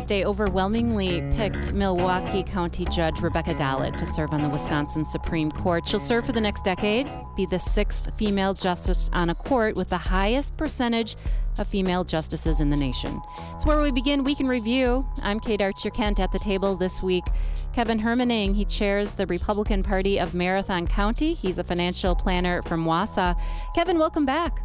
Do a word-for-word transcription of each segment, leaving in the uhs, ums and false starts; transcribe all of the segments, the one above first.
Thursday overwhelmingly picked Milwaukee County Judge Rebecca Dallatt to serve on the Wisconsin Supreme Court. She'll serve for the next decade, be the sixth female justice on a court with the highest percentage of female justices in the nation. It's where we begin Week in Review. I'm Kate Archer-Kent. At the table this week, Kevin Hermaning. He chairs the Republican Party of Marathon County. He's a financial planner from Wausau. Kevin, welcome back.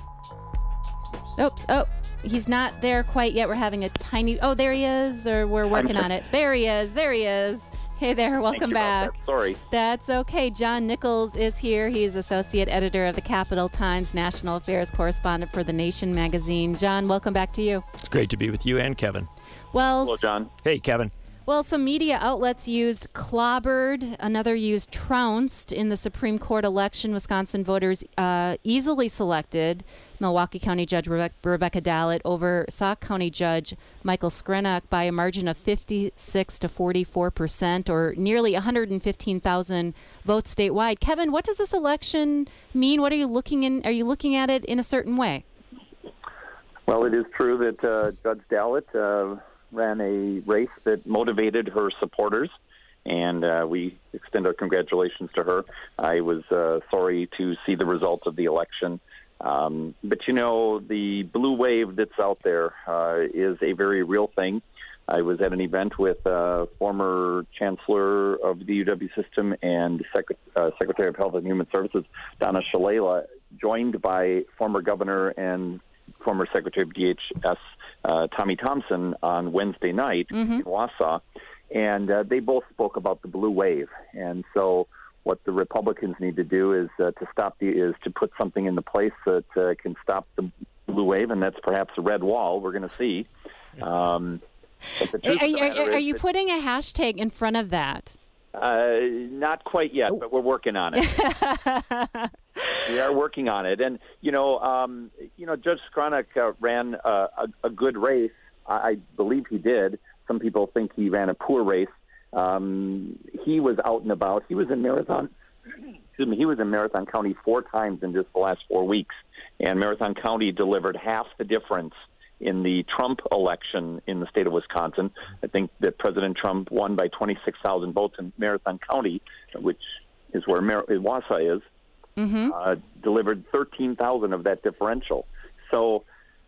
Oops. Oh, he's not there quite yet. We're having a tiny... Oh, there he is, or we're working on it. There he is. There he is. Hey there. Welcome back. That. Sorry. That's okay. John Nichols is here. He's associate editor of the Capital Times, national affairs correspondent for The Nation magazine. John, welcome back to you. It's great to be with you and Kevin. Well, hello, John. Hey, Kevin. Well, some media outlets used clobbered, another used trounced in the Supreme Court election. Wisconsin voters uh, easily selected Milwaukee County Judge Rebe- Rebecca Dallatt over Sauk County Judge Michael Skrenak by a margin of fifty-six to forty-four percent, or nearly one hundred fifteen thousand votes statewide. Kevin, what does this election mean? What are you looking in? Are you looking at it in a certain way? Well, it is true that uh, Judge Dallatt uh, ran a race that motivated her supporters, and uh, we extend our congratulations to her. I was uh, sorry to see the results of the election. Um, but, you know, the blue wave that's out there uh, is a very real thing. I was at an event with uh, former Chancellor of the U W system and Sec- uh, Secretary of Health and Human Services, Donna Shalala, joined by former Governor and former Secretary of D H S, uh, Tommy Thompson, on Wednesday night mm-hmm. in Wausau. And uh, they both spoke about the blue wave. And so what the Republicans need to do is uh, to stop the is to put something into place that uh, can stop the blue wave, and that's perhaps a red wall. We're going to see. Um, but the are, are, are, are you putting a hashtag in front of that? Uh, not quite yet, but we're working on it. We are working on it, and you know, um, you know, Judge Skrenak uh, ran uh, a, a good race. I, I believe he did. Some people think he ran a poor race. Um, he was out and about. He was in Marathon. Excuse me. He was in Marathon County four times in just the last four weeks, and Marathon County delivered half the difference in the Trump election in the state of Wisconsin. I think that President Trump won by twenty-six thousand votes in Marathon County, which is where Mar- Wausau is. Mm-hmm. Uh, delivered thirteen thousand of that differential. So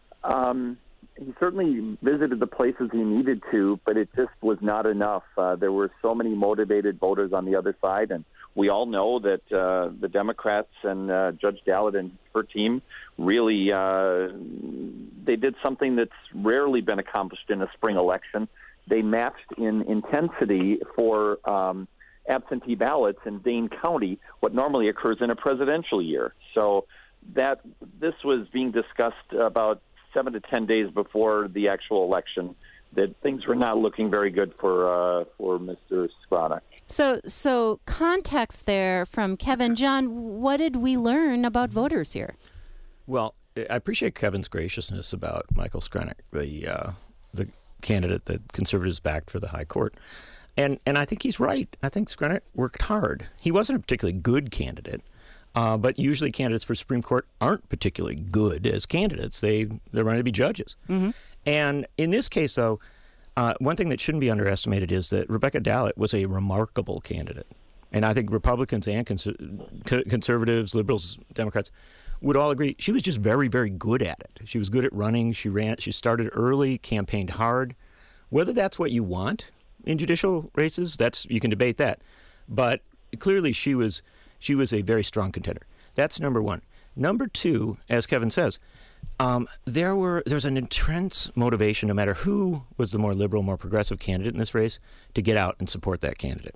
um, he certainly visited the places he needed to, but it just was not enough. Uh, there were so many motivated voters on the other side, and we all know that uh, the Democrats and uh, Judge Dallatt and her team really uh, they did something that's rarely been accomplished in a spring election. They matched in intensity for um, absentee ballots in Dane County what normally occurs in a presidential year. So that this was being discussed about seven to ten days before the actual election, that things were not looking very good for uh, for Mister Skrenak. So, so context there from Kevin. John, what did we learn about voters here? Well, I appreciate Kevin's graciousness about Michael Skrenak, the uh, the candidate that conservatives backed for the high court. And and I think he's right. I think Skrenak worked hard. He wasn't a particularly good candidate, uh, but usually candidates for Supreme Court aren't particularly good as candidates. They, they're running to be judges. Mm-hmm. And in this case, though, uh, one thing that shouldn't be underestimated is that Rebecca Dallatt was a remarkable candidate. And I think Republicans and cons- conservatives, liberals, Democrats would all agree she was just very, very good at it. She was good at running. She ran. She started early, campaigned hard. Whether that's what you want in judicial races, that's you can debate that. But clearly she was she was a very strong contender. That's number one. Number two, as Kevin says, um, there were there's an intense motivation, no matter who was the more liberal, more progressive candidate in this race, to get out and support that candidate.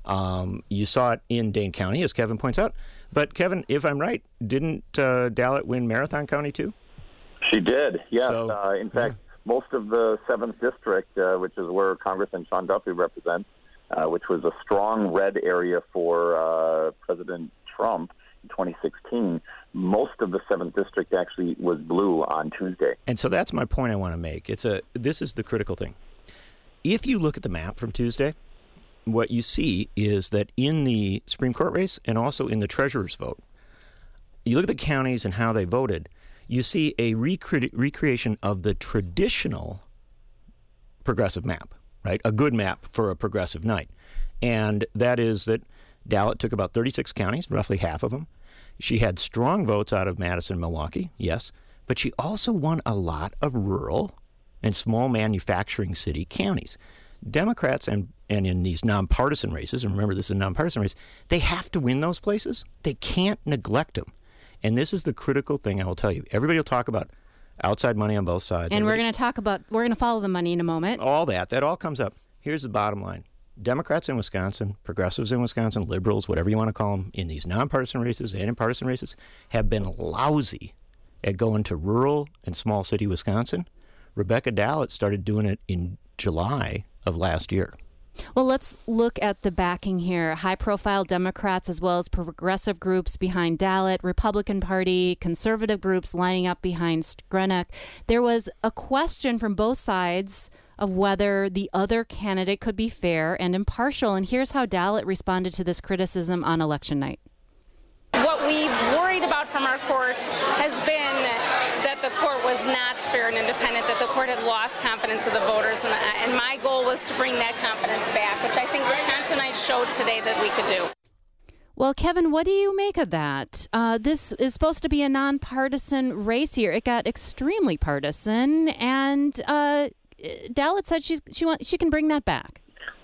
Um, you saw it in Dane County, as Kevin points out. But Kevin, if I'm right, didn't uh, Dallatt win Marathon County too? She did, yes. So, uh, in fact, yeah. most of the seventh District, uh, which is where Congressman Sean Duffy represents, uh, which was a strong red area for uh, President Trump in twenty sixteen, most of the seventh District actually was blue on Tuesday. And so that's my point I want to make. It's a This is the critical thing. If you look at the map from Tuesday, what you see is that in the Supreme Court race and also in the treasurer's vote, you look at the counties and how they voted, you see a recre- recreation of the traditional progressive map, right? A good map for a progressive night. And that is that Dallatt took about thirty-six counties, roughly half of them. She had strong votes out of Madison and Milwaukee, yes, but she also won a lot of rural and small manufacturing city counties. Democrats and, and in these nonpartisan races, and remember this is a nonpartisan race, they have to win those places. They can't neglect them. And this is the critical thing I will tell you. Everybody will talk about outside money on both sides. And Everybody, we're going to talk about, we're going to follow the money in a moment. All that, that all comes up. Here's the bottom line. Democrats in Wisconsin, progressives in Wisconsin, liberals, whatever you want to call them, in these nonpartisan races and in partisan races, have been lousy at going to rural and small city Wisconsin. Rebecca Dallatt started doing it in July of last year. Well, let's look at the backing here. High-profile Democrats as well as progressive groups behind Dallatt, Republican Party, conservative groups lining up behind Skrenak. There was a question from both sides of whether the other candidate could be fair and impartial. And here's how Dallatt responded to this criticism on election night. What we've worried about from our court has been that the court was not fair and independent, that the court had lost confidence of the voters, and, and my goal was to bring that confidence back, which I think Wisconsinites showed today that we could do. Well, Kevin, what do you make of that? Uh, this is supposed to be a nonpartisan race here. It got extremely partisan, and uh, Dallatt said she's, she want, she can bring that back.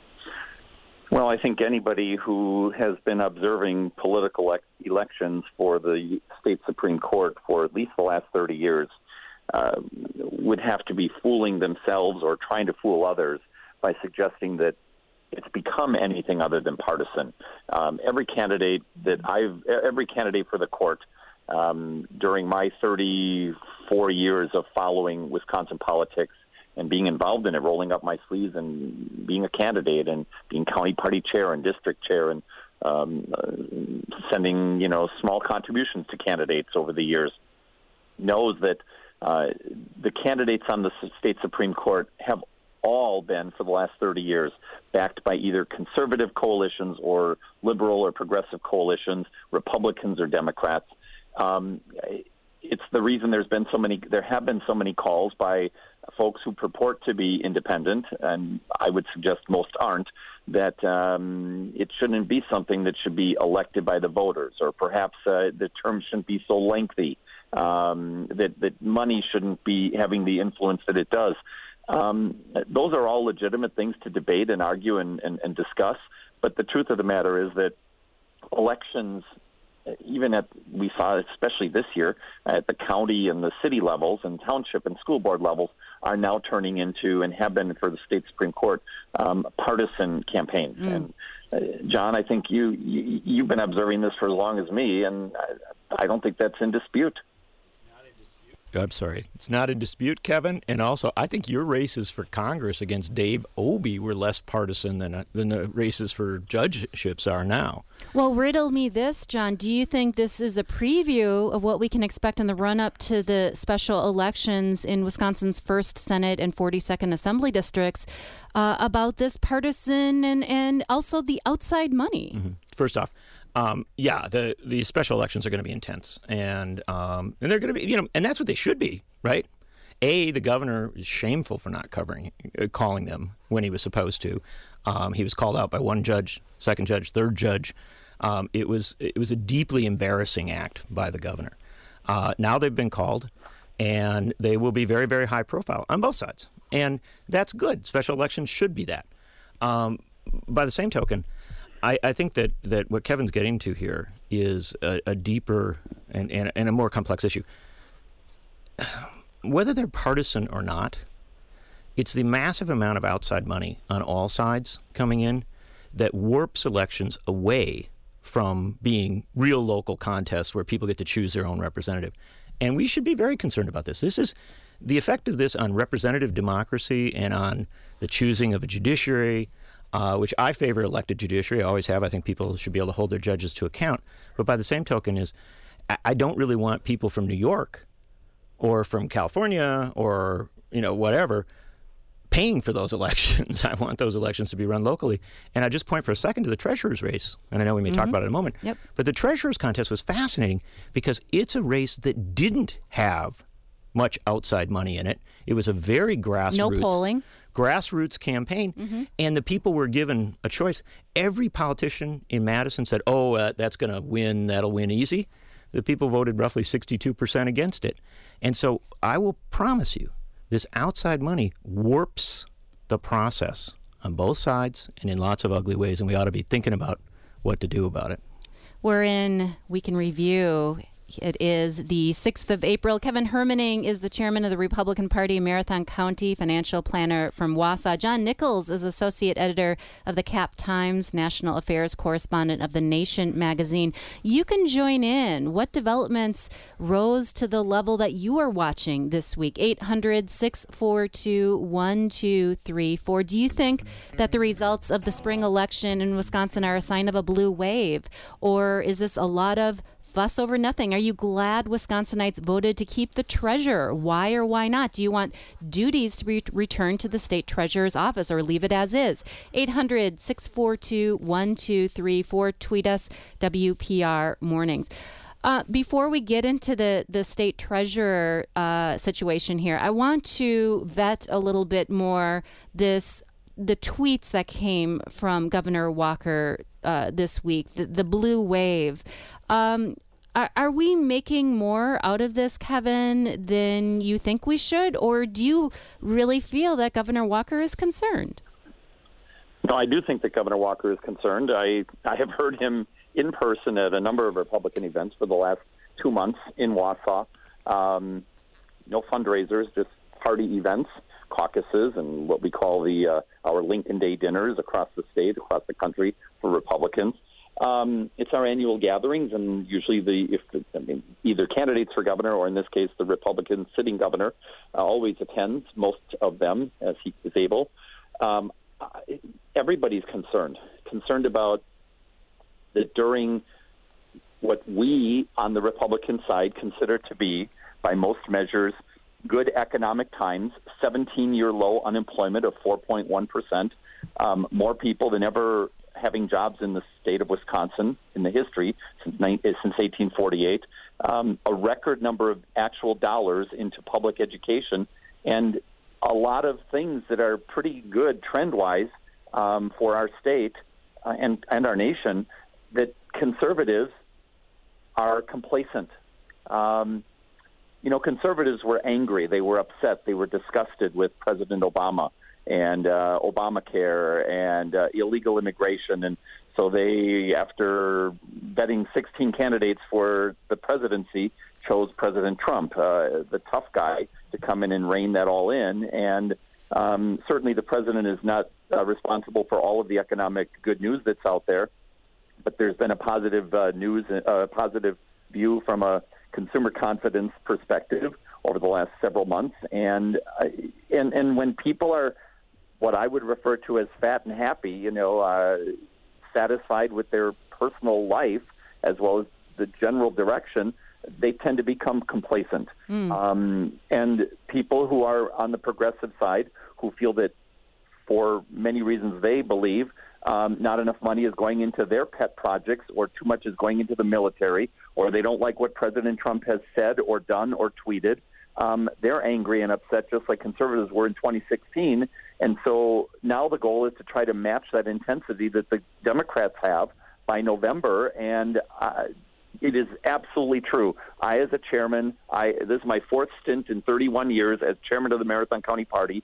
Well, I think anybody who has been observing political e- elections for the state Supreme Court for at least the last thirty years uh, would have to be fooling themselves or trying to fool others by suggesting that it's become anything other than partisan. Um, every candidate that I've, every candidate for the court um, during my thirty-four years of following Wisconsin politics and being involved in it, rolling up my sleeves and being a candidate and being county party chair and district chair and um, uh, sending, you know, small contributions to candidates over the years, knows that uh, the candidates on the state Supreme Court have all been, for the last thirty years, backed by either conservative coalitions or liberal or progressive coalitions, Republicans or Democrats. Um, it's the reason there's been so many, there have been so many calls by folks who purport to be independent, and I would suggest most aren't, that um, it shouldn't be something that should be elected by the voters, or perhaps uh, the term shouldn't be so lengthy, um, that, that money shouldn't be having the influence that it does. Um, those are all legitimate things to debate and argue and, and, and discuss, but the truth of the matter is that elections, even at, we saw especially this year, at the county and the city levels and township and school board levels, are now turning into, and have been for the state Supreme Court, um, partisan campaigns. Mm. And uh, John, I think you, you, you've been observing this for as long as me, and I, I don't think that's in dispute. I'm sorry. It's not in dispute, Kevin. And also, I think your races for Congress against Dave Obey were less partisan than, than the races for judgeships are now. Well, riddle me this, John. Do you think this is a preview of what we can expect in the run-up to the special elections in Wisconsin's first Senate and forty-second Assembly districts uh, about this partisan and, and also the outside money? Mm-hmm. First off, Um, yeah, the the special elections are going to be intense, and um, and they're going to be, you know, and that's what they should be, right? A, the governor is shameful for not covering, uh, calling them when he was supposed to. Um, he was called out by one judge, second judge, third judge. Um, it was it was a deeply embarrassing act by the governor. Uh, now they've been called, and they will be very, very high profile on both sides, and that's good. Special elections should be that. Um, by the same token, I, I think that, that what Kevin's getting to here is a, a deeper and, and, and a more complex issue. Whether they're partisan or not, it's the massive amount of outside money on all sides coming in that warps elections away from being real local contests where people get to choose their own representative. And we should be very concerned about this. This is the effect of this on representative democracy and on the choosing of a judiciary, Uh, which I favor elected judiciary. I always have. I think people should be able to hold their judges to account. But by the same token is I, I don't really want people from New York or from California or, you know, whatever, paying for those elections. I want those elections to be run locally. And I just point for a second to the treasurer's race. And I know we may mm-hmm. talk about it in a moment. Yep. But the treasurer's contest was fascinating because it's a race that didn't have much outside money in it. It was a very grassroots, no polling. grassroots campaign, mm-hmm. and the people were given a choice. Every politician in Madison said, oh, uh, that's going to win, that'll win easy. The people voted roughly sixty-two percent against it. And so I will promise you, this outside money warps the process on both sides and in lots of ugly ways, and we ought to be thinking about what to do about it. We're in Week in Review. It is the sixth of April. Kevin Hermaning is the chairman of the Republican Party, Marathon County, financial planner from Wausau. John Nichols is associate editor of the Cap Times, national affairs correspondent of The Nation magazine. You can join in. What developments rose to the level that you are watching this week? eight hundred, six four two, one two three four. Do you think that the results of the spring election in Wisconsin are a sign of a blue wave? Or is this a lot of fuss over nothing? Are you glad Wisconsinites voted to keep the treasurer? Why or why not? Do you want duties to be returned to the state treasurer's office or leave it as is? eight hundred, six four two, one two three four. Tweet us, W P R Mornings. Uh, before we get into the, the state treasurer uh, situation here, I want to vet a little bit more this the tweets that came from Governor Walker uh, this week, the, the blue wave. Um, are, are we making more out of this, Kevin, than you think we should? Or do you really feel that Governor Walker is concerned? No, I do think that Governor Walker is concerned. I, I have heard him in person at a number of Republican events for the last two months in Wausau. Um, no fundraisers, just party events, caucuses, and what we call the uh, our Lincoln Day dinners across the state, across the country for Republicans. Um, it's our annual gatherings, and usually the if the, I mean, either candidates for governor or in this case the Republican sitting governor uh, always attends, most of them as he is able. Um, everybody's concerned, concerned about that during what we on the Republican side consider to be, by most measures, good economic times, seventeen-year low unemployment of four point one percent, um, more people than ever having jobs in the state of Wisconsin in the history since since eighteen forty-eight, um, a record number of actual dollars into public education, and a lot of things that are pretty good trend-wise um, for our state uh, and, and our nation, that conservatives are complacent. Um, you know, conservatives were angry. They were upset. They were disgusted with President Obama and uh, Obamacare and uh, illegal immigration. And so they, after vetting sixteen candidates for the presidency, chose President Trump, uh, the tough guy, to come in and rein that all in. And um, certainly the president is not uh, responsible for all of the economic good news that's out there, but there's been a positive uh, news, a uh, positive view from a consumer confidence perspective over the last several months. And uh, and and when people are what I would refer to as fat and happy, you know, uh, satisfied with their personal life as well as the general direction, they tend to become complacent. Mm. Um, and people who are on the progressive side, who feel that for many reasons they believe um, not enough money is going into their pet projects, or too much is going into the military, or they don't like what President Trump has said or done or tweeted, um, they're angry and upset, just like conservatives were in twenty sixteen. And so now the goal is to try to match that intensity that the Democrats have by November. And uh, it is absolutely true. I, as a chairman, I this is my fourth stint in thirty-one years as chairman of the Marathon County Party.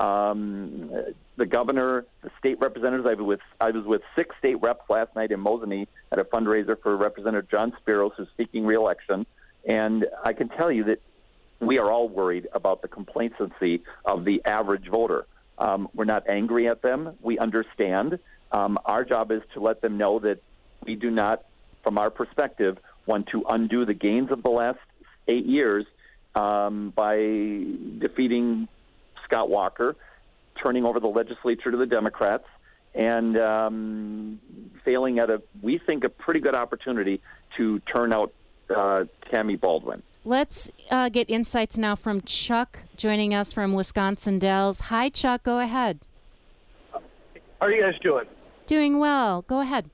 Um, the governor, the state representatives, I was with I was with six state reps last night in Mosinee at a fundraiser for Representative John Spiros, who's seeking re-election. And I can tell you that we are all worried about the complacency of the average voter. Um, we're not angry at them. We understand. Um, our job is to let them know that we do not, from our perspective, want to undo the gains of the last eight years um, by defeating Scott Walker, turning over the legislature to the Democrats, and um, failing at a, we think, a pretty good opportunity to turn out uh, Tammy Baldwin. Let's uh, get insights now from Chuck, joining us from Wisconsin Dells. Hi, Chuck. Go ahead. How are you guys doing? Doing well. Go ahead.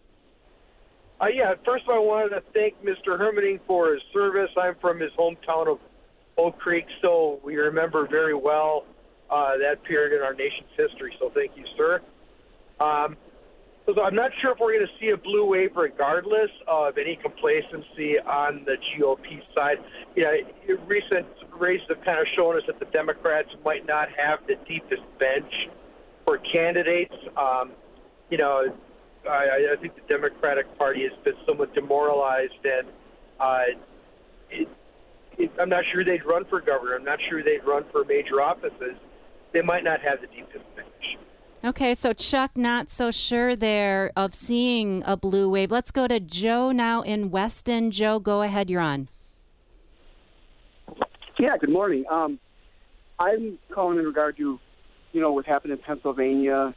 Uh, yeah, first of all, I wanted to thank Mister Hermaning for his service. I'm from his hometown of Oak Creek. So we remember very well uh, that period in our nation's history. So thank you, sir. Um, so I'm not sure if we're going to see a blue wave regardless of any complacency on the G O P side. You know, recent races have kind of shown us that the Democrats might not have the deepest bench for candidates. Um, you know, I, I think the Democratic Party has been somewhat demoralized, and uh, it, it, I'm not sure they'd run for governor. I'm not sure they'd run for major offices. They might not have the deepest bench. Okay, so Chuck, not so sure there of seeing a blue wave. Let's go to Joe now in Weston. Joe, go ahead. You're on. Yeah, good morning. Um, I'm calling in regard to, you know, what happened in Pennsylvania,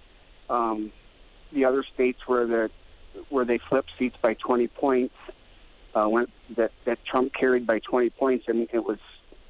um, the other states where the where they flipped seats by twenty points, uh, went that, that Trump carried by twenty points, and it was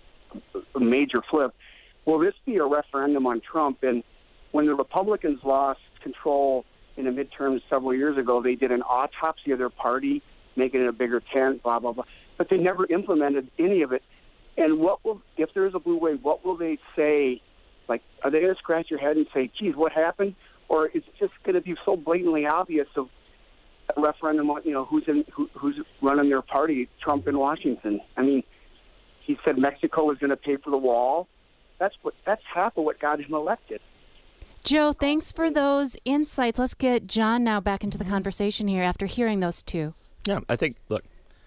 a major flip. Will this be a referendum on Trump? And when the Republicans lost control in the midterms several years ago, they did an autopsy of their party, making it a bigger tent, blah, blah, blah. But they never implemented any of it. And what will, if there is a blue wave, what will they say? Like, are they going to scratch your head and say, geez, what happened? Or is it just going to be so blatantly obvious of a referendum on, you know, who's in, who, who's running their party, Trump in Washington? I mean, he said Mexico was going to pay for the wall. That's what, that's half of what got him elected. Joe, thanks for those insights. Let's get John now back into the conversation here after hearing those two. Yeah, I think, look,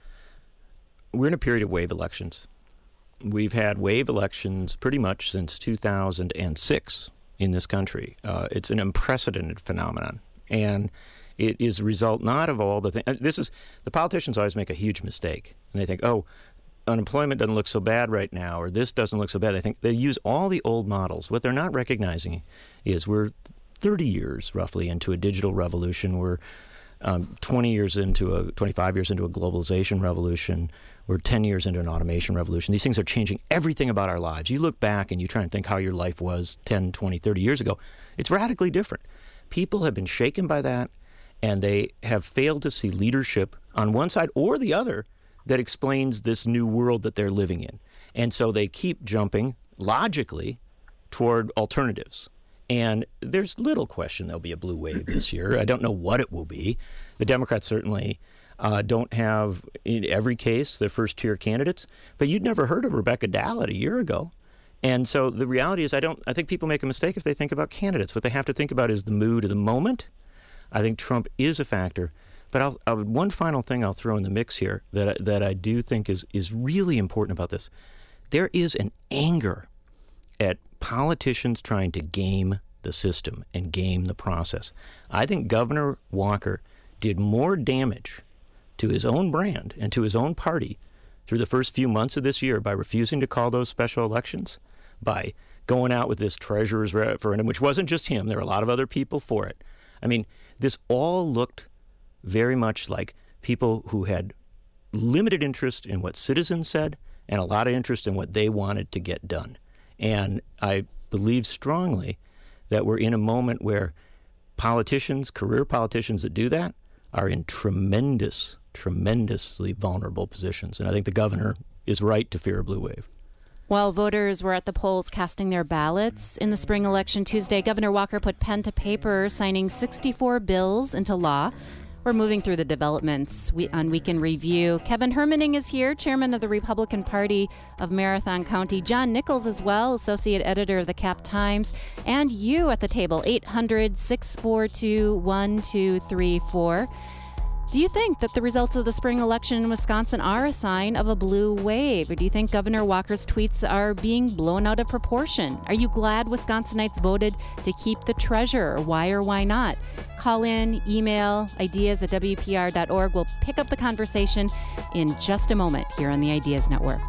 we're in a period of wave elections. We've had wave elections pretty much since two thousand six in this country. Uh, it's an unprecedented phenomenon. And it is a result not of all the things. This is, the politicians always make a huge mistake. And they think, oh, unemployment doesn't look so bad right now, or this doesn't look so bad. I think they use all the old models. What they're not recognizing is we're thirty years roughly into a digital revolution. We're um, twenty years into a, twenty-five years into a globalization revolution. We're ten years into an automation revolution. These things are changing everything about our lives. You look back and you try and think how your life was ten, twenty, thirty years ago. It's radically different. People have been shaken by that, and they have failed to see leadership on one side or the other that explains this new world that they're living in. And so they keep jumping logically toward alternatives. And there's little question there'll be a blue wave this year. I don't know what it will be. The Democrats certainly uh, don't have, in every case, their first-tier candidates. But you'd never heard of Rebecca Dallett a year ago. And so the reality is I don't. I think people make a mistake if they think about candidates. What they have to think about is the mood of the moment. I think Trump is a factor. But I'll, I'll, one final thing I'll throw in the mix here that that I do think is, is really important about this. There is an anger at politicians trying to game the system and game the process. I think Governor Walker did more damage to his own brand and to his own party through the first few months of this year by refusing to call those special elections, by going out with this treasurer's referendum, which wasn't just him. There were a lot of other people for it. I mean, this all looked very much like people who had limited interest in what citizens said and a lot of interest in what they wanted to get done. And I believe strongly that we're in a moment where politicians, career politicians that do that, are in tremendous, tremendously vulnerable positions. And I think the governor is right to fear a blue wave. While voters were at the polls casting their ballots in the spring election Tuesday, Governor Walker put pen to paper, signing sixty-four bills into law. We're moving through the developments on Week in Review. Kevin Hermaning is here, chairman of the Republican Party of Marathon County. John Nichols as well, associate editor of the Cap Times. And you at the table, eight hundred, six four two, one two three four. Do you think that the results of the spring election in Wisconsin are a sign of a blue wave? Or do you think Governor Walker's tweets are being blown out of proportion? Are you glad Wisconsinites voted to keep the treasurer? Why or why not? Call in, email, ideas at W P R dot org. We'll pick up the conversation in just a moment here on the Ideas Network.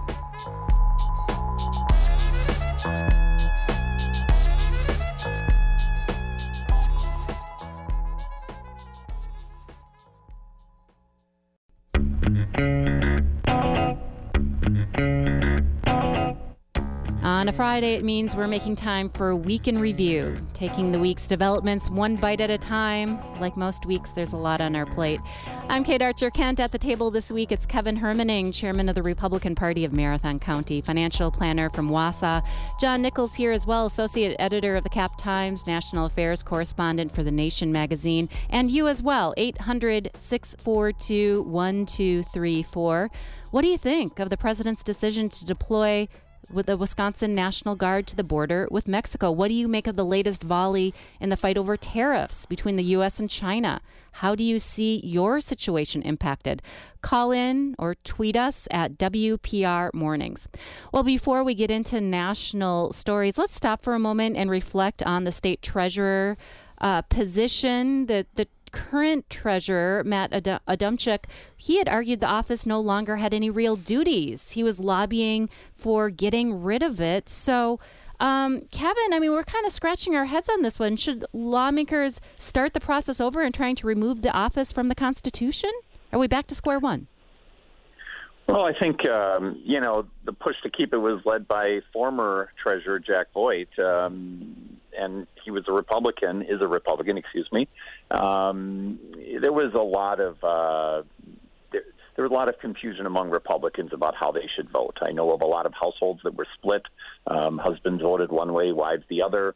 On a Friday, it means we're making time for Week in Review, taking the week's developments one bite at a time. Like most weeks, there's a lot on our plate. I'm Kate Archer-Kent. At the table this week, it's Kevin Hermaning, chairman of the Republican Party of Marathon County, financial planner from Wausau. John Nichols here as well, associate editor of the Cap Times, national affairs correspondent for The Nation magazine, and you as well, eight hundred, six four two, one two three four. What do you think of the president's decision to deploy with the Wisconsin National Guard to the border with Mexico? What do you make of the latest volley in the fight over tariffs between the U S and China? How do you see your situation impacted? Call in or tweet us at W P R Mornings. Well, before we get into national stories, let's stop for a moment and reflect on the state treasurer uh, position. The, the current treasurer, Matt Ad- Adamczyk, he had argued the office no longer had any real duties. He was lobbying for getting rid of it. So, um, Kevin, I mean, we're kind of scratching our heads on this one. Should lawmakers start the process over and trying to remove the office from the Constitution? Are we back to square one? Well, I think, um, you know, the push to keep it was led by former Treasurer Jack Voigt, um, and he was a Republican, is a Republican, excuse me. Um, there was a lot of uh, there, there was a lot of confusion among Republicans about how they should vote. I know of a lot of households that were split. Um, husbands voted one way, wives the other.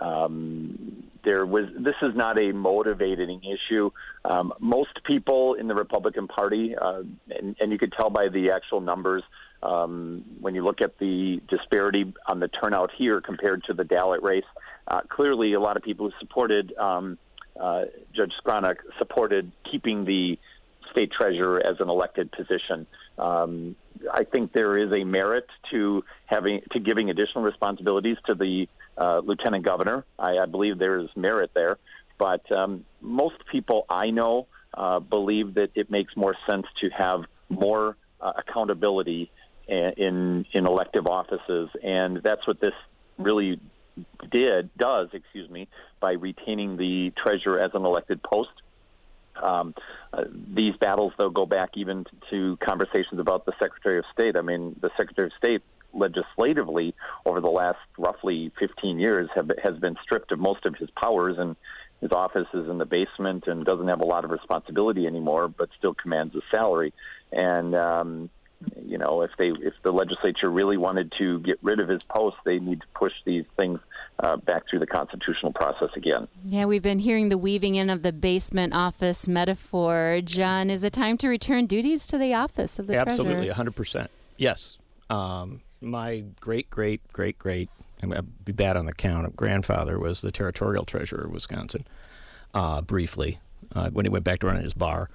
Um, there was. This is not a motivating issue. Um, most people in the Republican Party, uh, and, and you could tell by the actual numbers, um, when you look at the disparity on the turnout here compared to the Dallet race, uh, clearly a lot of people who supported um, uh, Judge Skronik supported keeping the state treasurer as an elected position. Um, I think there is a merit to having to giving additional responsibilities to the uh, lieutenant governor. I, I believe there is merit there, but um, most people I know uh, believe that it makes more sense to have more uh, accountability in in elective offices, and that's what this really did does. Excuse me, by retaining the treasurer as an elected post. Um, uh, these battles, though, go back even to conversations about the Secretary of State. I mean, the Secretary of State legislatively over the last roughly fifteen years have, has been stripped of most of his powers, and his office is in the basement and doesn't have a lot of responsibility anymore, but still commands a salary. And, um, you know, if they if the legislature really wanted to get rid of his post, they need to push these things uh, back through the constitutional process again. Yeah, we've been hearing the weaving in of the basement office metaphor. John, is it time to return duties to the office of the Absolutely, treasurer? one hundred percent. Yes. Um, my great, great, great, great, I'm going to be bad on the count, grandfather was the territorial treasurer of Wisconsin, uh, briefly, uh, when he went back to running his bar.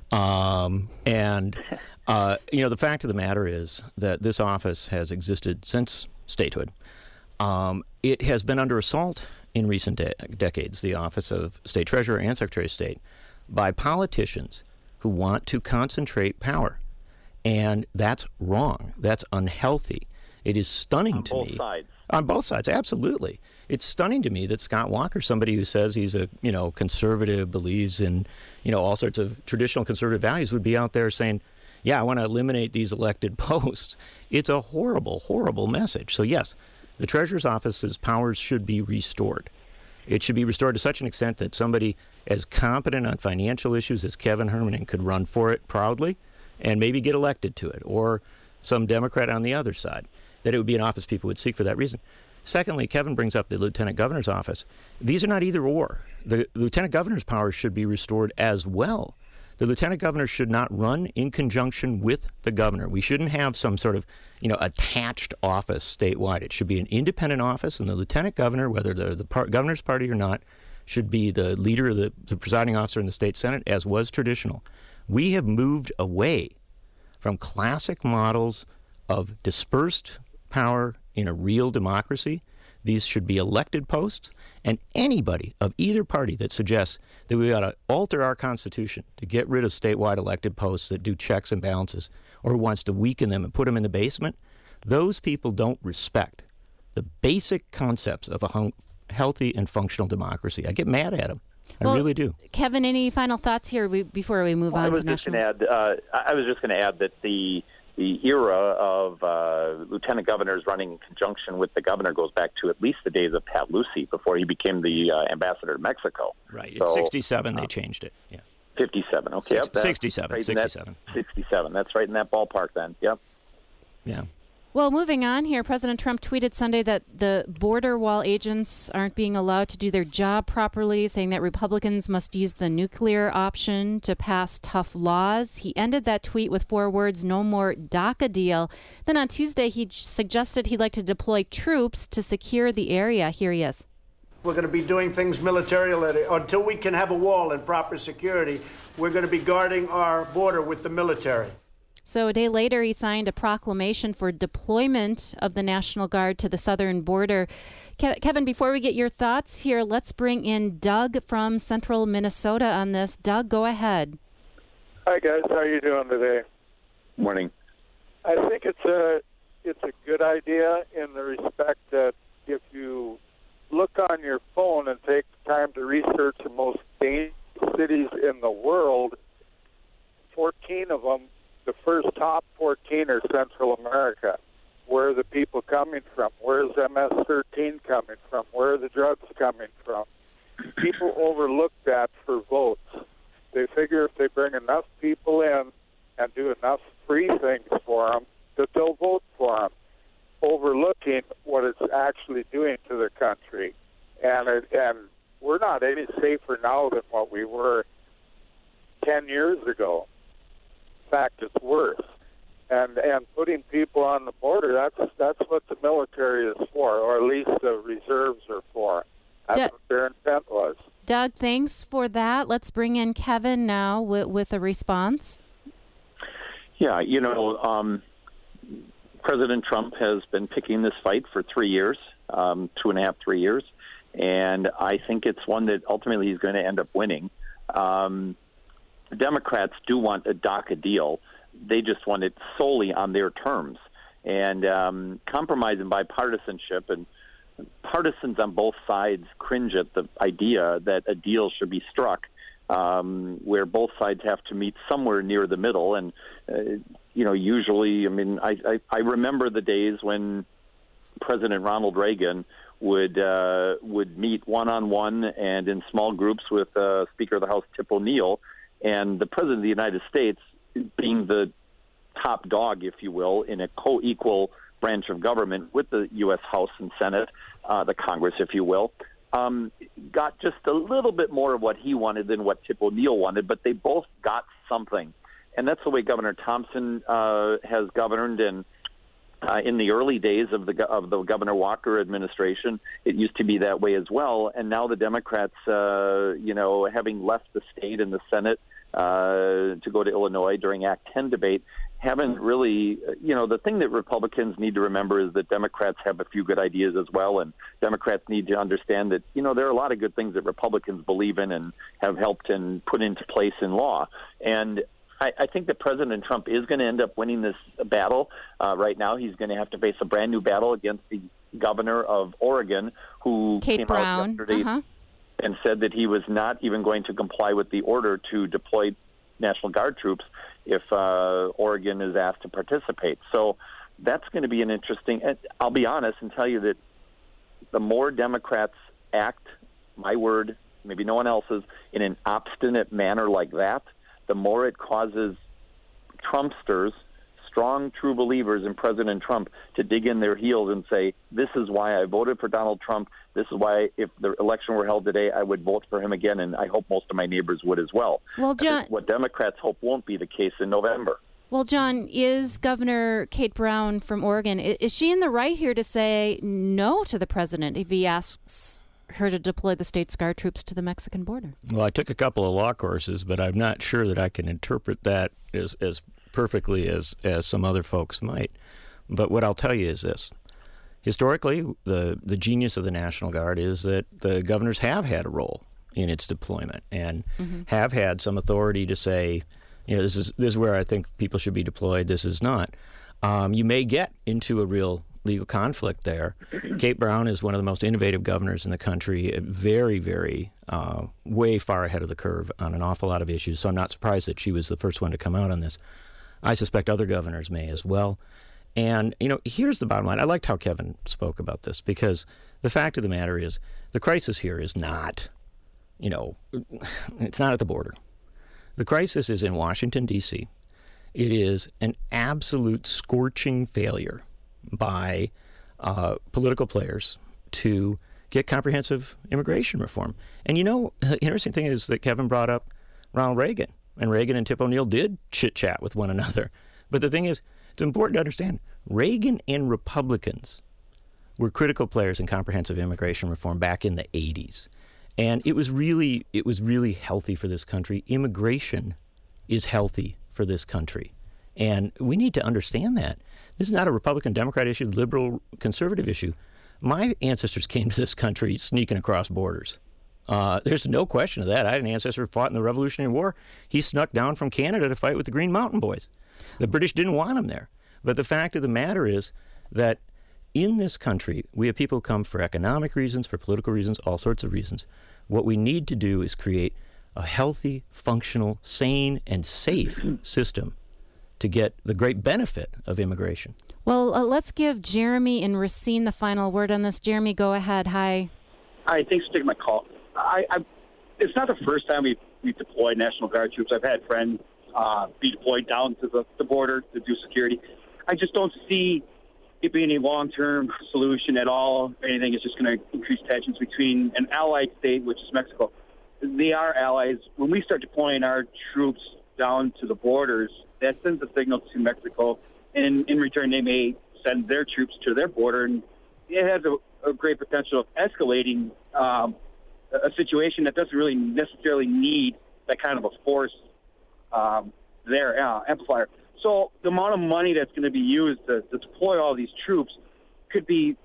Um, and, uh, you know, the fact of the matter is that this office has existed since statehood. Um, it has been under assault in recent de- decades, the office of state treasurer and secretary of state, by politicians who want to concentrate power. And that's wrong. That's unhealthy. It is stunning on to both me. sides. On both sides, absolutely. It's stunning to me that Scott Walker, somebody who says he's a you know conservative, believes in you know all sorts of traditional conservative values, would be out there saying, "Yeah, I want to eliminate these elected posts." It's a horrible, horrible message. So yes, the treasurer's office's powers should be restored. It should be restored to such an extent that somebody as competent on financial issues as Kevin Hermaning could run for it proudly and maybe get elected to it, or some Democrat on the other side, that it would be an office people would seek for that reason. Secondly, Kevin brings up the lieutenant governor's office. These are not either or. The lieutenant governor's powers should be restored as well. The lieutenant governor should not run in conjunction with the governor. We shouldn't have some sort of, you know, attached office statewide. It should be an independent office, and the lieutenant governor, whether they're the par- governor's party or not, should be the leader of the, the presiding officer in the state senate, as was traditional. We have moved away from classic models of dispersed power in a real democracy. These should be elected posts, and anybody of either party that suggests that we ought to alter our Constitution to get rid of statewide elected posts that do checks and balances, or wants to weaken them and put them in the basement, those people don't respect the basic concepts of a hung, healthy and functional democracy. I get mad at them. I well, really do. Kevin, any final thoughts here we, before we move well, on I was to just national? Add, uh, I was just going to add that the the era of uh, lieutenant governors running in conjunction with the governor goes back to at least the days of Pat Lucey before he became the uh, ambassador to Mexico. Right. So, in sixty-seven, uh, they changed it. Yeah. fifty-seven. Okay. Six, yep, sixty-seven. Right sixty-seven. That, sixty-seven. That's right in that ballpark then. Yep. Yeah. Well, moving on here, President Trump tweeted Sunday that the border wall agents aren't being allowed to do their job properly, saying that Republicans must use the nuclear option to pass tough laws. He ended that tweet with four words, no more DACA deal. Then on Tuesday, he suggested he'd like to deploy troops to secure the area. Here he is. We're going to be doing things militarily. Until we can have a wall and proper security, we're going to be guarding our border with the military. So a day later, he signed a proclamation for deployment of the National Guard to the southern border. Ke- Kevin, before we get your thoughts here, let's bring in Doug from central Minnesota on this. Doug, go ahead. Hi, guys. How are you doing today? Morning. I think it's a it's a good idea in the respect that if you look on your phone and take time to research the most dangerous cities in the world, fourteen of them, the first top fourteen are Central America. Where are the people coming from? Where's M S thirteen coming from? Where are the drugs coming from? People overlook that for votes. They figure if they bring enough people in and do enough free things for them, that they'll vote for them, overlooking what it's actually doing to the country. And it, and we're not any safer now than what we were ten years ago. In fact, it's worse. And and putting people on the border, that's that's what the military is for, or at least the reserves are for. That's D- what their intent was. Doug, thanks for that. Let's bring in Kevin now with, with a response. Yeah, you know, um, President Trump has been picking this fight for three years, um, two and a half, three years, and I think it's one that ultimately he's going to end up winning. Um, Democrats do want a DACA deal. They just want it solely on their terms. And um, compromise and bipartisanship, and partisans on both sides cringe at the idea that a deal should be struck um, where both sides have to meet somewhere near the middle. And, uh, you know, usually, I mean, I, I, I remember the days when President Ronald Reagan would uh, would meet one-on-one and in small groups with uh, Speaker of the House Tip O'Neill, and the President of the United States being the top dog, if you will, in a co-equal branch of government with the U S House and Senate, uh, the Congress, if you will, um, got just a little bit more of what he wanted than what Tip O'Neill wanted, but they both got something. And that's the way Governor Thompson uh, has governed. And uh, in the early days of the of the Governor Walker administration, it used to be that way as well. And now the Democrats, uh, you know, having left the state and the Senate uh, to go to Illinois during Act ten debate, haven't really, you know, the thing that Republicans need to remember is that Democrats have a few good ideas as well, and Democrats need to understand that, you know, there are a lot of good things that Republicans believe in and have helped and put into place in law. And I, I think that President Trump is going to end up winning this battle. Uh, right now, he's going to have to face a brand new battle against the governor of Oregon, who Kate came Brown. out yesterday uh-huh. and said that he was not even going to comply with the order to deploy National Guard troops if uh, Oregon is asked to participate. So that's going to be an interesting, and I'll be honest and tell you that the more Democrats act, my word, maybe no one else's, in an obstinate manner like that, the more it causes Trumpsters, strong, true believers in President Trump, to dig in their heels and say, this is why I voted for Donald Trump. This is why, if the election were held today, I would vote for him again, and I hope most of my neighbors would as well. Well, John, what Democrats hope won't be the case in November. Well, John, is Governor Kate Brown from Oregon, is she in the right here to say no to the president if he asks her to deploy the state's guard troops to the Mexican border? Well, I took a couple of law courses, but I'm not sure that I can interpret that as, as perfectly as, as some other folks might. But what I'll tell you is this. Historically, the, the genius of the National Guard is that the governors have had a role in its deployment and mm-hmm. have had some authority to say, you know, this is this is where I think people should be deployed, this is not. Um, you may get into a real legal conflict there. Kate Brown is one of the most innovative governors in the country, very, very uh, way far ahead of the curve on an awful lot of issues, so I'm not surprised that she was the first one to come out on this. I suspect other governors may as well. And, you know, here's the bottom line. I liked how Kevin spoke about this, because the fact of the matter is the crisis here is not, you know, it's not at the border. The crisis is in Washington, D C It is an absolute scorching failure by uh, political players to get comprehensive immigration reform. And, you know, the interesting thing is that Kevin brought up Ronald Reagan, and Reagan and Tip O'Neill did chit-chat with one another. But the thing is, it's important to understand, Reagan and Republicans were critical players in comprehensive immigration reform back in the eighties. And it was really, it was really healthy for this country. Immigration is healthy for this country. And we need to understand that. This is not a Republican-Democrat issue, liberal, conservative issue. My ancestors came to this country sneaking across borders. Uh, there's no question of that. I had an ancestor who fought in the Revolutionary War. He snuck down from Canada to fight with the Green Mountain Boys. The British didn't want him there. But the fact of the matter is that in this country, we have people who come for economic reasons, for political reasons, all sorts of reasons. What we need to do is create a healthy, functional, sane, and safe system to get the great benefit of immigration. Well, uh, let's give Jeremy and Racine the final word on this. Jeremy, go ahead. Hi. Hi, thanks for taking my call. I, I, it's not the first time we've, we've deployed National Guard troops. I've had friends uh, be deployed down to the, the border to do security. I just don't see it being a long-term solution at all. If anything, it's just going to increase tensions between an allied state, which is Mexico. They are allies. When we start deploying our troops down to the borders, that sends a signal to Mexico, and in return, they may send their troops to their border, and it has a, a great potential of escalating um, a situation that doesn't really necessarily need that kind of a force um, there, uh, amplifier. So the amount of money that's going to be used to, to deploy all these troops could be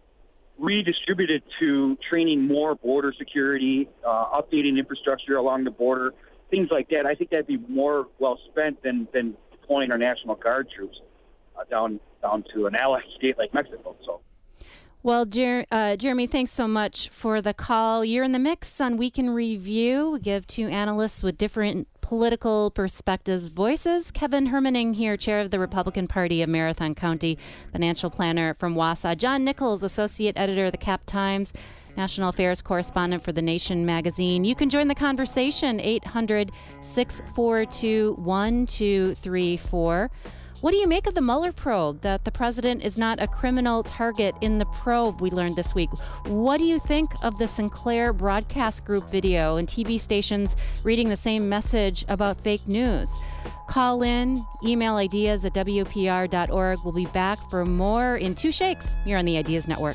redistributed to training more border security, uh, updating infrastructure along the border, things like that. I think that'd be more well spent than, than deploying our National Guard troops uh, down down to an allied state like Mexico. So. Well, Jer- uh, Jeremy, thanks so much for the call. You're in the mix on Week in Review. We give two analysts with different political perspectives voices. Kevin Hermaning here, chair of the Republican Party of Marathon County, financial planner from Wausau. John Nichols, associate editor of the Cap Times, national affairs correspondent for The Nation magazine. You can join the conversation, eight hundred, six four two, one two three four. What do you make of the Mueller probe, that the president is not a criminal target in the probe we learned this week? What do you think of the Sinclair Broadcast Group video and T V stations reading the same message about fake news? Call in, email ideas at W P R dot org. We'll be back for more in two shakes here on the Ideas Network.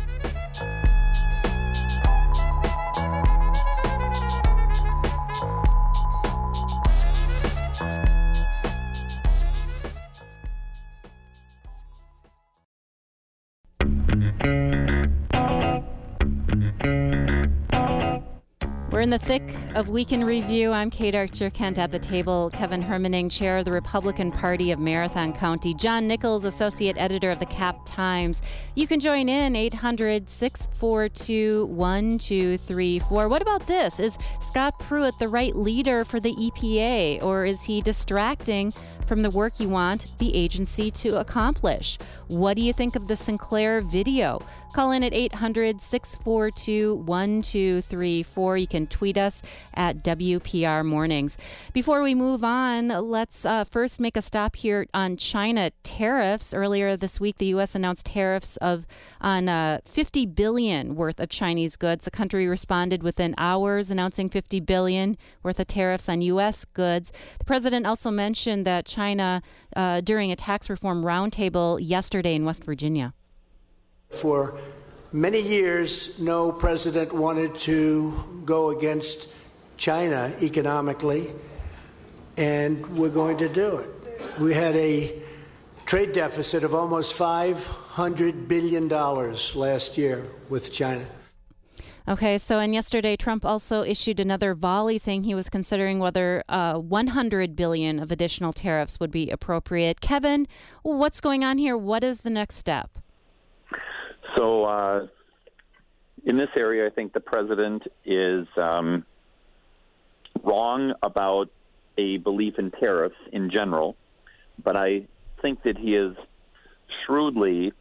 We're in the thick of Week in Review. I'm Kate Archer-Kent at the table. Kevin Hermaning, chair of the Republican Party of Marathon County. John Nichols, associate editor of the Cap Times. You can join in, eight hundred, six four two, one two three four. What about this? Is Scott Pruitt the right leader for the E P A, or is he distracting from the work you want the agency to accomplish? What do you think of the Sinclair video? Call in at eight hundred, six four two, one two three four. You can tweet us at W P R Mornings. Before we move on, let's uh, first make a stop here on China tariffs. Earlier this week, the U S announced tariffs of on uh, fifty billion dollars worth of Chinese goods. The country responded within hours, announcing fifty billion dollars worth of tariffs on U S goods. The president also mentioned that China, uh, during a tax reform roundtable yesterday in West Virginia. For many years, no president wanted to go against China economically, and we're going to do it. We had a trade deficit of almost five hundred billion dollars last year with China. Okay, so and yesterday Trump also issued another volley saying he was considering whether uh, one hundred billion dollars of additional tariffs would be appropriate. Kevin, what's going on here? What is the next step? So uh, in this area, I think the president is um, wrong about a belief in tariffs in general, but I think that he is shrewdly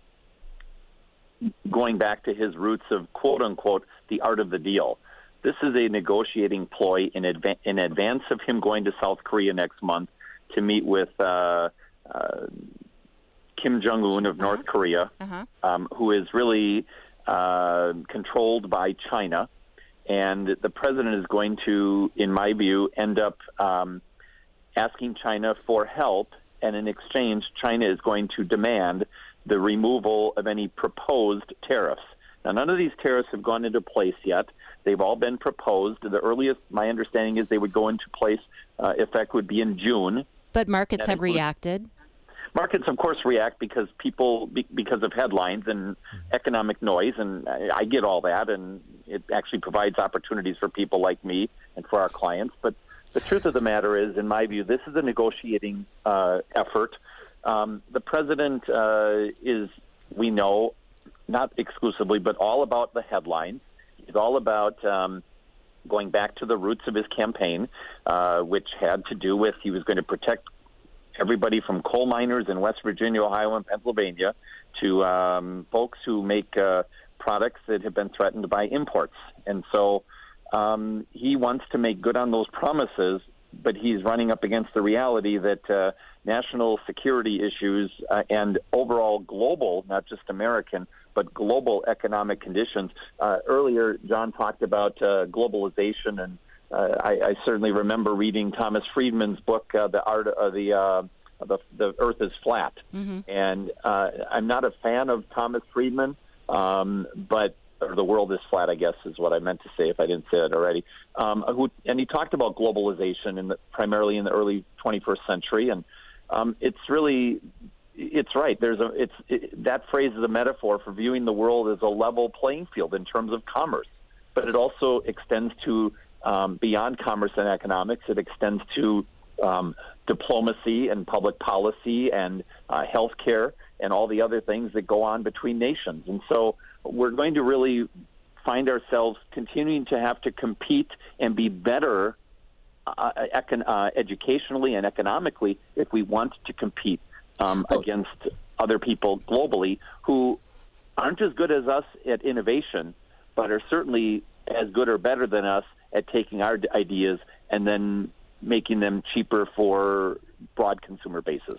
going back to his roots of, quote unquote, the art of the deal. This is a negotiating ploy in, adva- in advance of him going to South Korea next month to meet with uh, uh, Kim Jong-un of uh-huh. North Korea, uh-huh. um, who is really uh, controlled by China. And the president is going to, in my view, end up um, asking China for help. And in exchange, China is going to demand the removal of any proposed tariffs. Now, none of these tariffs have gone into place yet. They've all been proposed. The earliest, my understanding is they would go into place, uh, effect would be in June. But markets that have includes, reacted. Markets, of course, react because people, be, because of headlines and economic noise, and I, I get all that, and it actually provides opportunities for people like me and for our clients. But the truth of the matter is, in my view, this is a negotiating uh, effort. Um, the president uh, is, we know, not exclusively, but all about the headlines. He's all about um, going back to the roots of his campaign, uh, which had to do with he was going to protect everybody from coal miners in West Virginia, Ohio, and Pennsylvania to um, folks who make uh, products that have been threatened by imports. And so um, he wants to make good on those promises, but he's running up against the reality that uh, national security issues uh, and overall global, not just American, but global economic conditions. Uh, earlier, John talked about uh, globalization, and uh, I, I certainly remember reading Thomas Friedman's book, uh, "The Art of the uh, the, the Earth is Flat." Mm-hmm. And uh, I'm not a fan of Thomas Friedman, um, but or the world is flat, I guess, is what I meant to say if I didn't say it already. Um, who, and he talked about globalization in the, primarily in the early twenty-first century, and um, it's really. It's right. There's a. It's it, that phrase is a metaphor for viewing the world as a level playing field in terms of commerce, but it also extends to um, beyond commerce and economics. It extends to um, diplomacy and public policy and uh, healthcare and all the other things that go on between nations. And so we're going to really find ourselves continuing to have to compete and be better uh, econ- uh, educationally and economically if we want to compete. Um, oh. against other people globally who aren't as good as us at innovation, but are certainly as good or better than us at taking our ideas and then making them cheaper for broad consumer bases.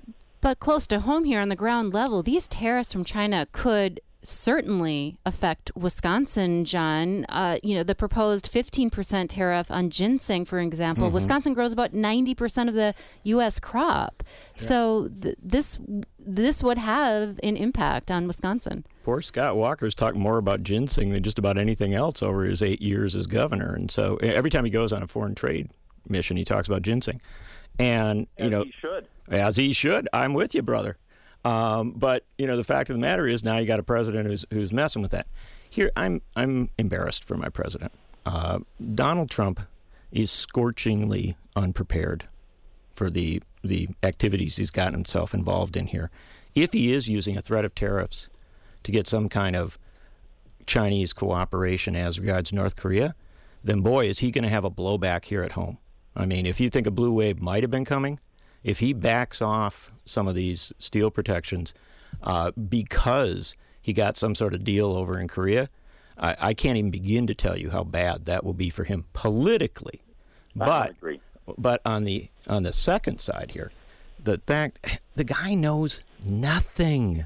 But close to home here on the ground level, these tariffs from China could certainly affect Wisconsin, John. Uh, you know, the proposed fifteen percent tariff on ginseng, for example. Mm-hmm. Wisconsin grows about ninety percent of the U S crop. Yeah. So th- this this would have an impact on Wisconsin. Poor Scott Walker's talked more about ginseng than just about anything else over his eight years as governor. And so every time he goes on a foreign trade mission, he talks about ginseng. And, you as know, he should. As he should. I'm with you, brother. Um, but, you know, the fact of the matter is now you got a president who's who's messing with that. Here, I'm I'm embarrassed for my president. Uh, Donald Trump is scorchingly unprepared for the the activities he's gotten himself involved in here. If he is using a threat of tariffs to get some kind of Chinese cooperation as regards North Korea, then boy, is he going to have a blowback here at home. I mean, if you think a blue wave might have been coming, if he backs off some of these steel protections uh, because he got some sort of deal over in Korea, I, I can't even begin to tell you how bad that will be for him politically. I but agree. but on the on the second side here, the fact the guy knows nothing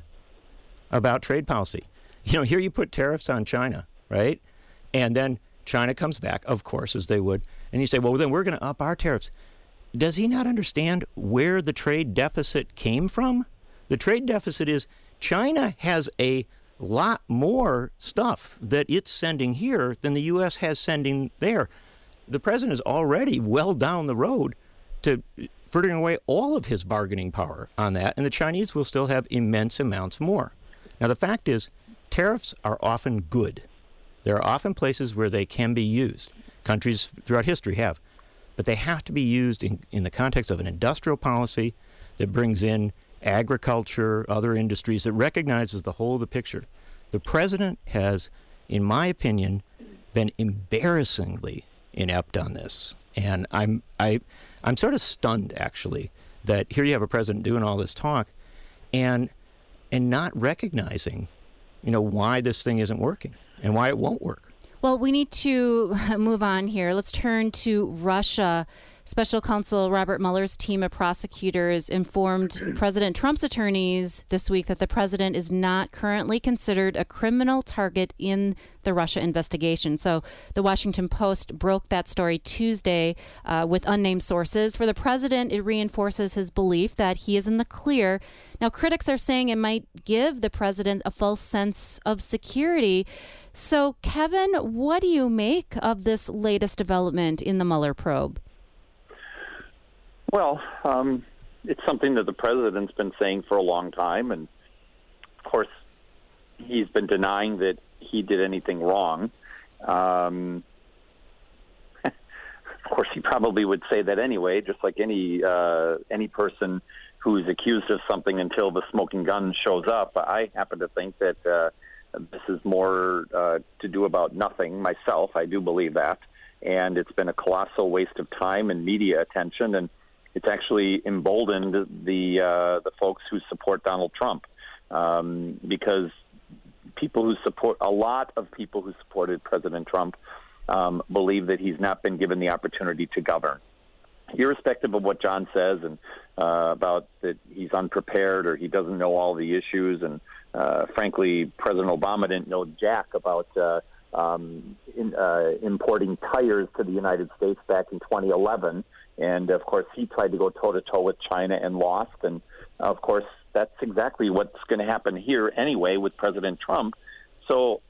about trade policy. You know, here you put tariffs on China, right? And then China comes back, of course, as they would, and you say, well, then we're going to up our tariffs. Does he not understand where the trade deficit came from? The trade deficit is China has a lot more stuff that it's sending here than the U S has sending there. The president is already well down the road to frittering away all of his bargaining power on that, and the Chinese will still have immense amounts more. Now, the fact is, tariffs are often good. There are often places where they can be used. Countries throughout history have. But they have to be used in, in the context of an industrial policy that brings in agriculture, other industries, that recognizes the whole of the picture. The president has, in my opinion, been embarrassingly inept on this. And I'm I, I'm sort of stunned, actually, that here you have a president doing all this talk and and not recognizing, you know, why this thing isn't working and why it won't work. Well, we need to move on here. Let's turn to Russia. Special Counsel Robert Mueller's team of prosecutors informed President Trump's attorneys this week that the president is not currently considered a criminal target in the Russia investigation. So the Washington Post broke that story Tuesday uh, with unnamed sources. For the president, it reinforces his belief that he is in the clear. Now, critics are saying it might give the president a false sense of security. So, Kevin, what do you make of this latest development in the Mueller probe? Well, um, it's something that the president's been saying for a long time, and of course, he's been denying that he did anything wrong. Um, of course, he probably would say that anyway, just like any uh, any person who's accused of something until the smoking gun shows up. I happen to think that uh, this is more uh, to do about nothing myself. I do believe that, and it's been a colossal waste of time and media attention, and it's actually emboldened the uh, the folks who support Donald Trump, um, because people who support a lot of people who supported President Trump um, believe that he's not been given the opportunity to govern, irrespective of what John says and uh, about that he's unprepared or he doesn't know all the issues. And uh, frankly, President Obama didn't know jack about uh, um, in, uh, importing tires to the United States back in twenty eleven. And, of course, he tried to go toe-to-toe with China and lost. And, of course, that's exactly what's going to happen here anyway with President Trump. So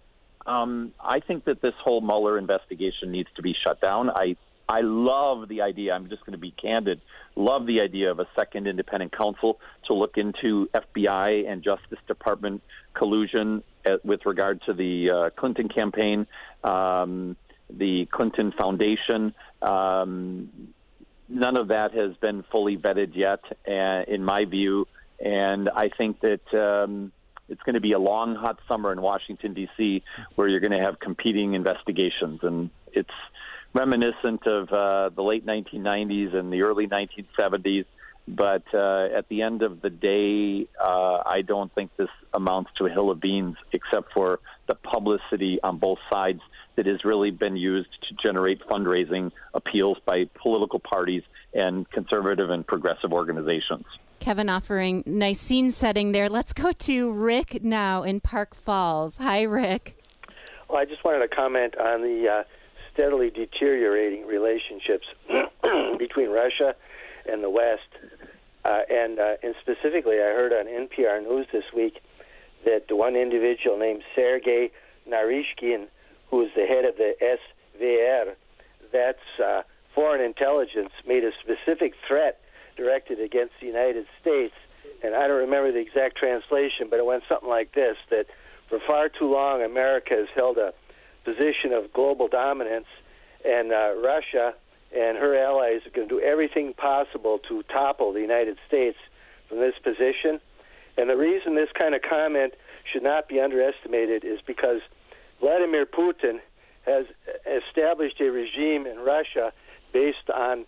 um, I think that this whole Mueller investigation needs to be shut down. I I love the idea. I'm just going to be candid. Love the idea of a second independent counsel to look into F B I and Justice Department collusion at, with regard to the uh, Clinton campaign, um, the Clinton Foundation. Um, none of that has been fully vetted yet, uh, in my view. And I think that um, it's going to be a long, hot summer in Washington, D C, where you're going to have competing investigations. And it's reminiscent of uh, the late nineteen nineties and the early nineteen seventies. But uh, at the end of the day, uh, I don't think this amounts to a hill of beans, except for the publicity on both sides that has really been used to generate fundraising appeals by political parties and conservative and progressive organizations. Kevin offering nice scene setting there. Let's go to Rick now in Park Falls. Hi, Rick. Well, I just wanted to comment on the uh, steadily deteriorating relationships between Russia and the West. Uh, and, uh, and specifically, I heard on N P R News this week that one individual named Sergei Narishkin, who is the head of the S V R, that's uh, foreign intelligence, made a specific threat directed against the United States. And I don't remember the exact translation, but it went something like this, that for far too long, America has held a position of global dominance, and uh, Russia and her allies are going to do everything possible to topple the United States from this position. And the reason this kind of comment should not be underestimated is because Vladimir Putin has established a regime in Russia based on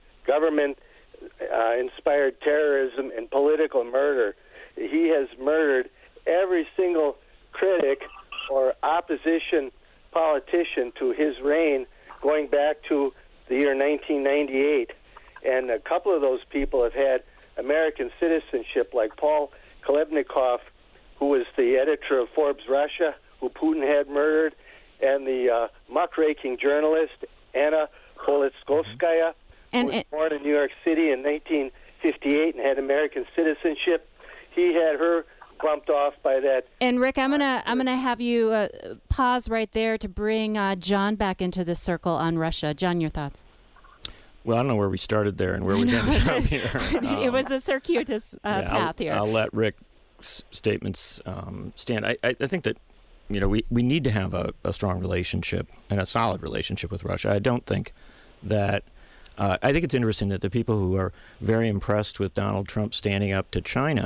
government-inspired uh, terrorism and political murder. He has murdered every single critic or opposition politician to his reign going back to the year nineteen ninety-eight. And a couple of those people have had American citizenship, like Paul Kalebnikov, who was the editor of Forbes Russia, who Putin had murdered, and the uh, muckraking journalist Anna Politkovskaya, and, who was and, born in New York City in nineteen fifty-eight and had American citizenship. He had her bumped off by that. And Rick, I'm gonna I'm gonna have you uh, pause right there to bring uh, John back into the circle on Russia. John, your thoughts? Well, I don't know where we started there and where we're going to from here. Um, it was a circuitous uh, yeah, path I'll, here. I'll let Rick's statements um, stand. I, I, I think that you know we, we need to have a, a strong relationship and a solid relationship with Russia. I don't think that. Uh, I think it's interesting that the people who are very impressed with Donald Trump standing up to China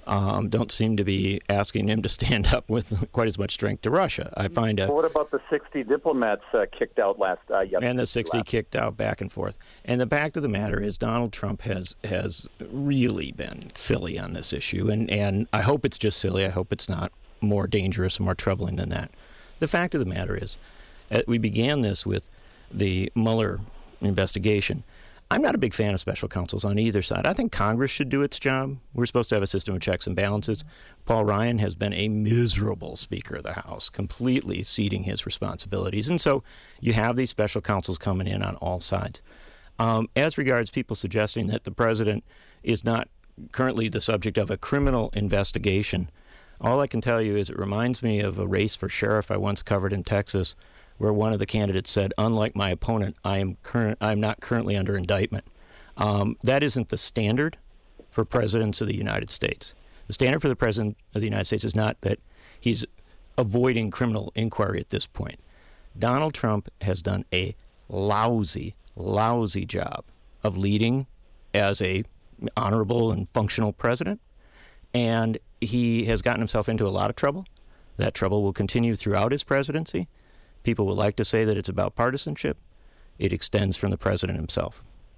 um, don't seem to be asking him to stand up with quite as much strength to Russia. I find a, well, what about the sixty diplomats uh, kicked out last uh, yesterday? And the sixty last. kicked out back and forth. And the fact of the matter is Donald Trump has has really been silly on this issue. And, and I hope it's just silly. I hope it's not more dangerous and more troubling than that. The fact of the matter is uh, we began this with the Mueller investigation. I'm not a big fan of special counsels on either side. I think Congress should do its job. We're supposed to have a system of checks and balances. Paul Ryan has been a miserable Speaker of the House, completely ceding his responsibilities. And so you have these special counsels coming in on all sides. Um, as regards people suggesting that the president is not currently the subject of a criminal investigation, all I can tell you is it reminds me of a race for sheriff I once covered in Texas, where one of the candidates said, unlike my opponent, I am current, I'm not currently under indictment. Um, that isn't the standard for presidents of the United States. The standard for the president of the United States is not that he's avoiding criminal inquiry at this point. Donald Trump has done a lousy, lousy job of leading as a honorable and functional president, and he has gotten himself into a lot of trouble. That trouble will continue throughout his presidency. People would like to say that it's about partisanship. It extends from the president himself.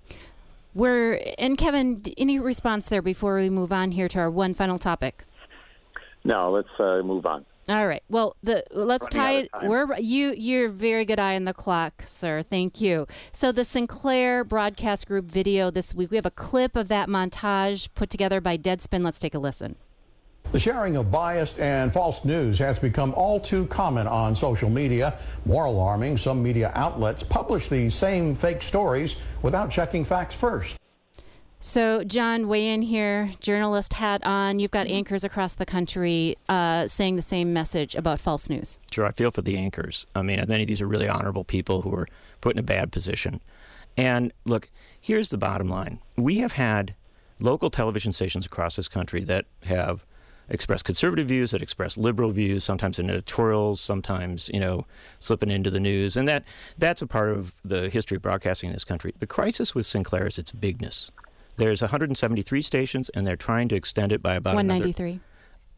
We're, and Kevin, any response there before we move on here to our one final topic? No, let's uh, move on. All right. Well, the let's Running tie it. We're you. You're a very good eye on the clock, sir. Thank you. So the Sinclair Broadcast Group video this week. We have a clip of that montage put together by Deadspin. Let's take a listen. The sharing of biased and false news has become all too common on social media. More alarming, some media outlets publish these same fake stories without checking facts first. So, John, weigh in here, journalist hat on. You've got anchors across the country uh, saying the same message about false news. Sure, I feel for the anchors. I mean, many of these are really honorable people who are put in a bad position. And look, here's the bottom line. We have had local television stations across this country that have express conservative views, that express liberal views, sometimes in editorials, sometimes, you know, slipping into the news. And that that's a part of the history of broadcasting in this country. The crisis with Sinclair is its bigness. There's one hundred seventy-three stations, and they're trying to extend it by about one ninety-three. Another,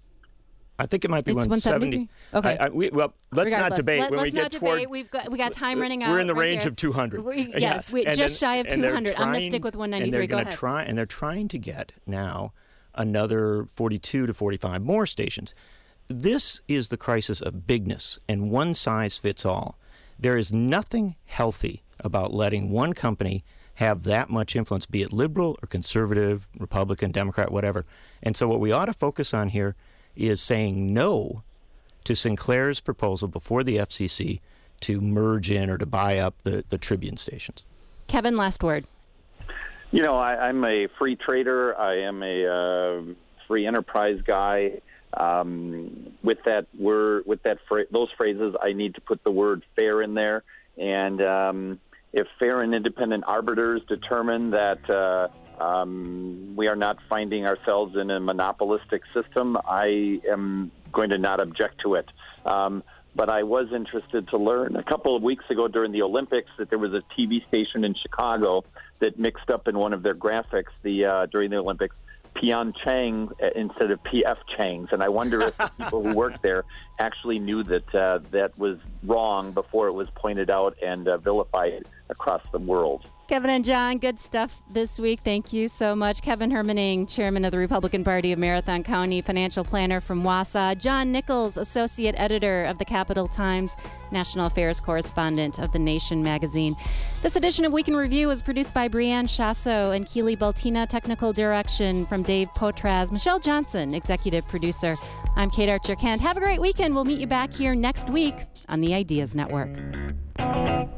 I think it might be it's one seventy. Okay. I, I, we, well, let's Regardless. not debate. Let, when let's we not get debate. toward, We've got we got time running out. We're in the right range here. of two hundred. We, yes, yes. we, and just then, shy of two hundred. Trying, I'm going to stick with one ninety-three. And they're Go gonna ahead. Try, and they're trying to get now another forty-two to forty-five more stations. This is the crisis of bigness and one size fits all. There is nothing healthy about letting one company have that much influence, be it liberal or conservative, Republican, Democrat, whatever. And so what we ought to focus on here is saying no to Sinclair's proposal before the F C C to merge in or to buy up the, the Tribune stations. Kevin, last word. You know, I, I'm a free trader. I am a uh, free enterprise guy. Um, with that word, with that fra- those phrases, I need to put the word fair in there. And um, if fair and independent arbiters determine that uh, um, we are not finding ourselves in a monopolistic system, I am going to not object to it. Um, but I was interested to learn a couple of weeks ago during the Olympics that there was a T V station in Chicago that mixed up in one of their graphics the uh, during the Olympics Pyeongchang instead of P F Chang's, and I wonder if the people who worked there actually knew that uh, that was wrong before it was pointed out and uh, vilified across the world. Kevin and John, good stuff this week. Thank you so much. Kevin Hermaning, chairman of the Republican Party of Marathon County, financial planner from Wausau. John Nichols, associate editor of the Capital Times, national affairs correspondent of The Nation magazine. This edition of Week in Review was produced by Brianne Chasso and Keely Baltina. Technical direction from Dave Potraz. Michelle Johnson, executive producer. I'm Kate Archer-Kent. Have a great weekend. We'll meet you back here next week on the Ideas Network.